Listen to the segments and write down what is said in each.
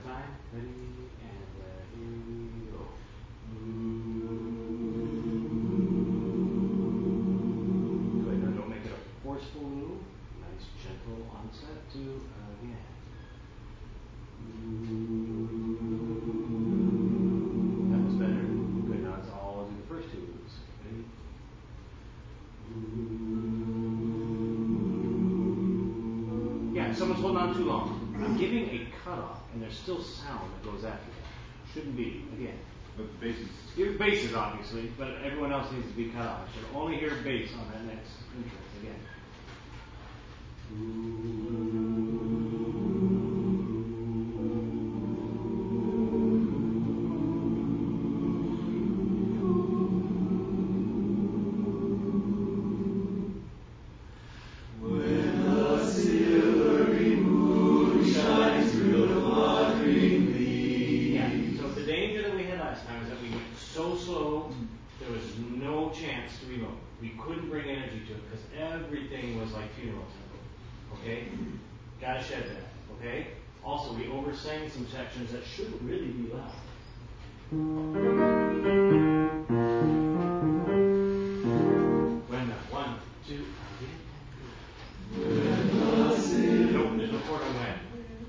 time. Ready, and here we go. Good. Now don't make it a forceful move. Nice, gentle onset to again. That was better. Good. Now it's all do the first two moves. Ready? Yeah, someone's holding on too long. I'm giving a cutoff, and there's still sound that goes after that. Shouldn't be, again. But the bass is... Your bass is obviously, but everyone else needs to be cut off. I should only hear bass on that next entrance again. We couldn't bring energy to it because everything was like funeral tempo. Okay? Gotta shed that. Okay? Also, we oversang some sections that should really be loud. When the 1, 2, again. Nope, there's no chord on when.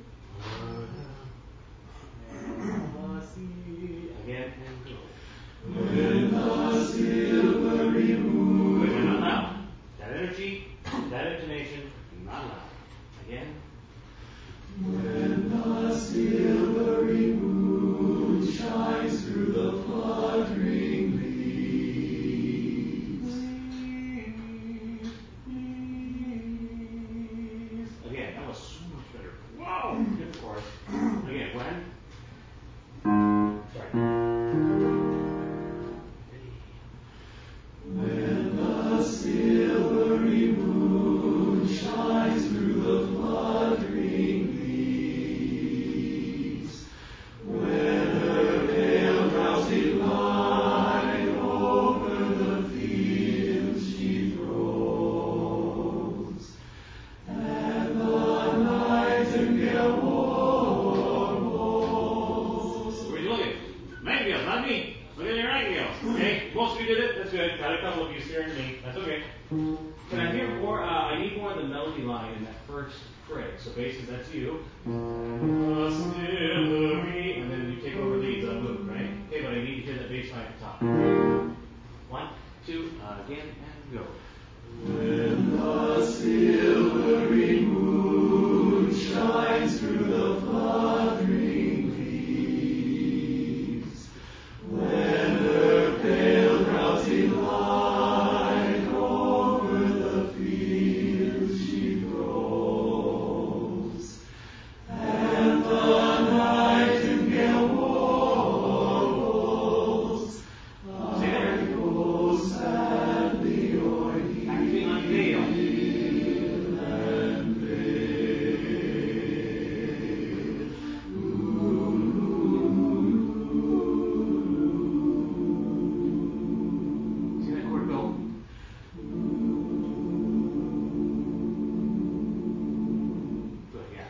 Again and go. When the silvery moon. Good, now not loud. That energy, that intonation, not loud. Again. When the silvery moon shines through the fluttering leaves. Again, that was so much better. Wow! Good chorus. Again, when? Sorry. When the silvery moon shines through the fluttering leaves, when her pale drowsy light over the fields she throws, and the nightingale warbles. Where are you looking? Nightingales, not me. Look at your nightingales. Okay, most of you did it. That's good. Got a couple of you staring at me. That's okay. Can I hear more? I need more of the melody line in that first phrase. So basses, that's you. And then you take over leads on move, right? Okay, but I need to hear that bass line at the top. 1, 2, again, and go. When the silvery moon shines through the fluttering leaves, when her pale drowsy light over the fields she throws, and the nightingale warbles, I go sadly o'er hill and vale. See that chord go? Good, yeah.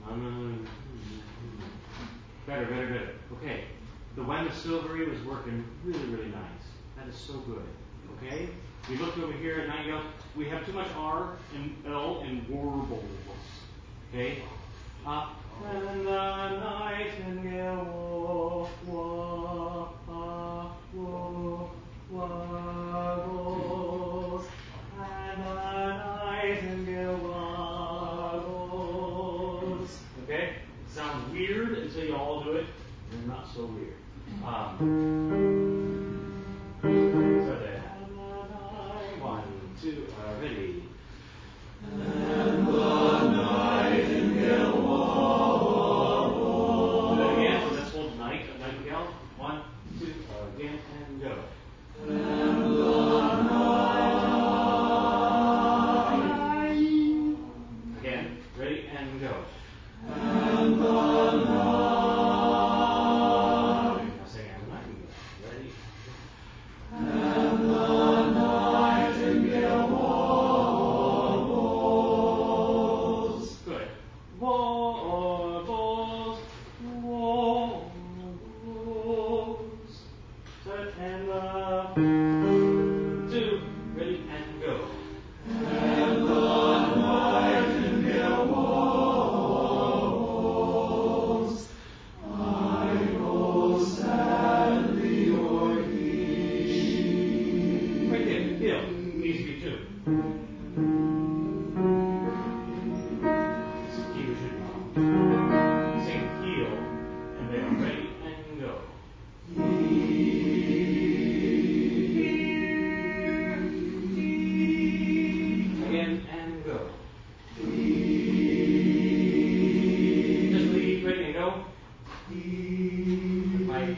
Better, better, better. Okay. The when the silvery was working really, really nice. That is so good. Okay? We looked over here at Nightingale. We have too much R and L and warbles. Okay? And the nightingale warbles, and the nightingale warbles. Okay? It sounds weird until you all do it. And not so weird. So there. 1, 2, ready. And the nightingale warbles. Do that again. So let's hold night of nightingale. 1, 2, again, and go. And the night. Again. Ready, and go. And the night. Now sing and nightingale. Ready.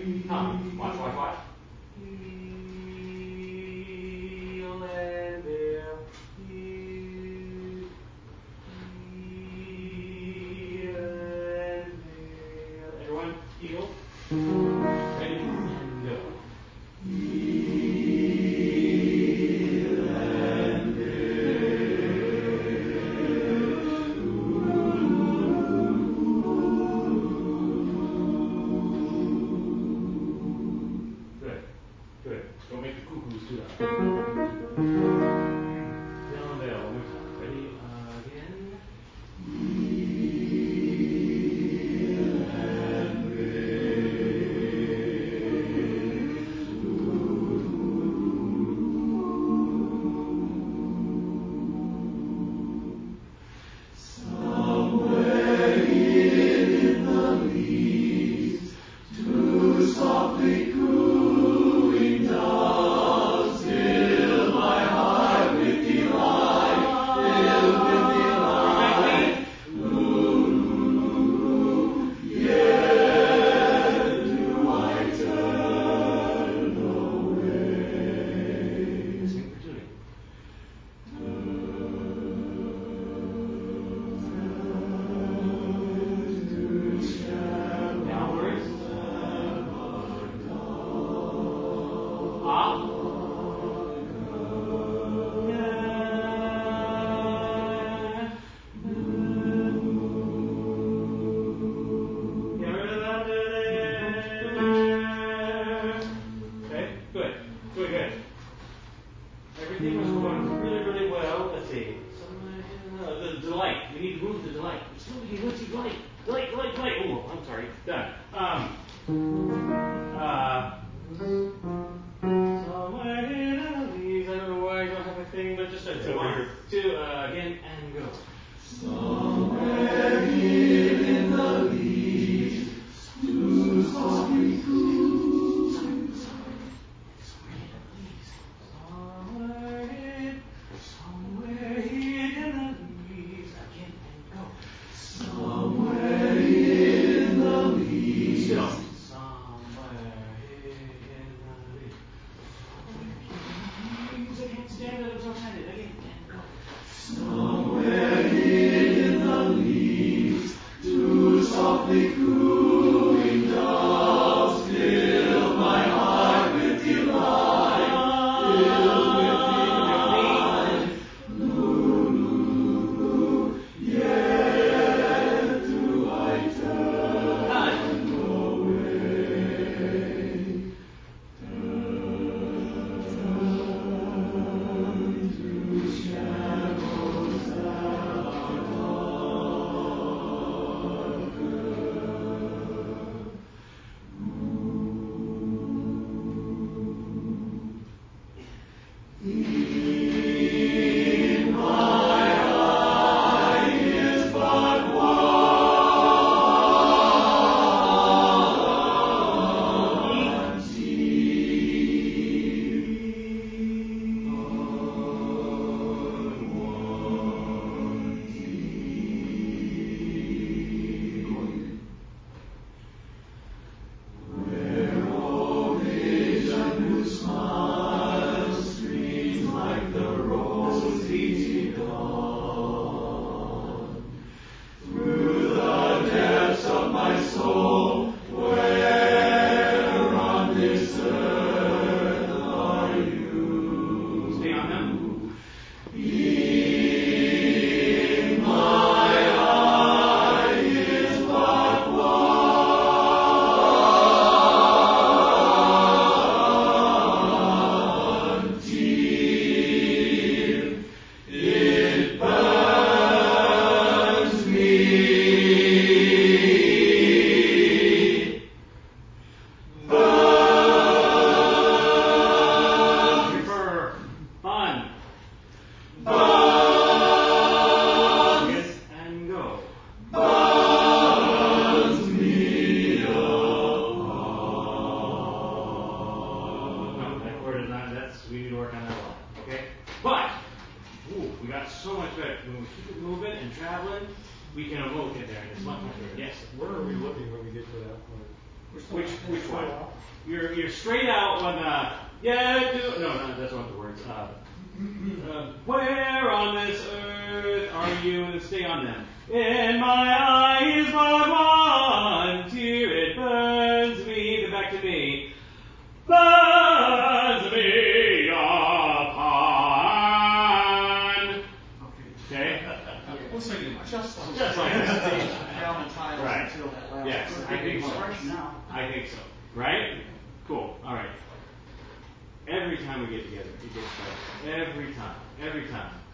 Come. Watch, watch, watch. Heel and veil. Heel and veil. Everyone, heel. Ready? And go. Good. you're straight out when that's one of the words. Where on this earth are you? And stay on them. In my eyes but one tear, it burns me. Get back to me. Burns me upon. Okay? Looks like it just like this. Right. Yes, I think so. Now. I think so. Right? Cool. All right. Every time we get together, it gets better. Every time. Every time.